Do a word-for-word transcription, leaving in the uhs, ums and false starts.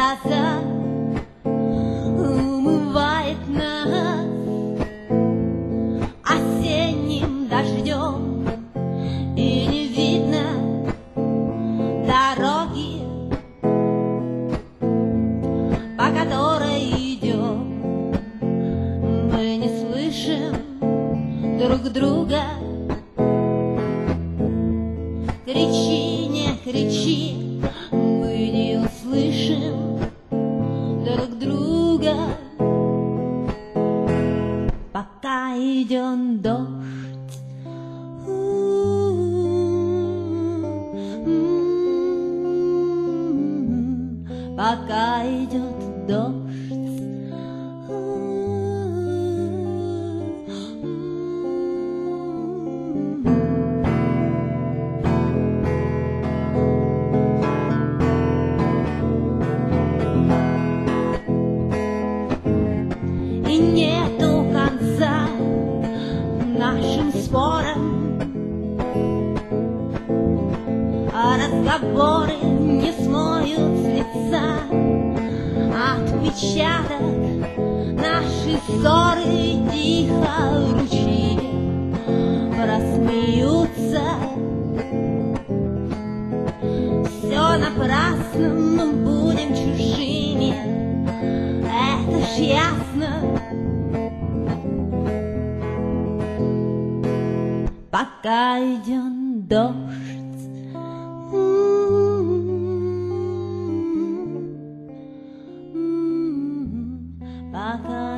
гроза умывает нас осенним дождем, и не видно дороги, по которой идем. Мы не слышим друг друга. Кричи, не кричи, мы не услышим друг друга, пока идет дождь. Пока идет дождь. И нету конца нашим спорам, а разговоры не смоют с лица отпечаток нашей ссоры. Тихо ручьи рассмеются. Все напрасно, мы будем чужими, это ж ясно. Пока идет дождь. Пока